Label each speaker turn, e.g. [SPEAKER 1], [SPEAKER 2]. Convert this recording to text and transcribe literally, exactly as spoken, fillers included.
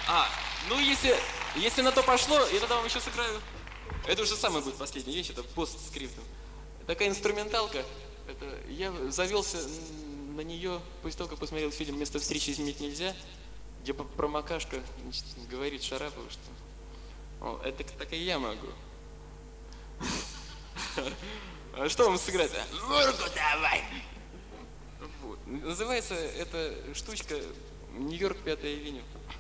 [SPEAKER 1] А, ну если, если на то пошло, я тогда вам еще сыграю. Это уже самая будет последняя вещь, это постскриптум. Такая инструменталка. Это, я завелся на нее после того, как посмотрел фильм «Место встречи изменить нельзя», где промокашка, значит, говорит Шарапову, что о, это так и я могу. А что вам сыграть-то?
[SPEAKER 2] Мурку давай.
[SPEAKER 1] Вот. Называется эта штучка «Нью-Йорк, пятая авеню».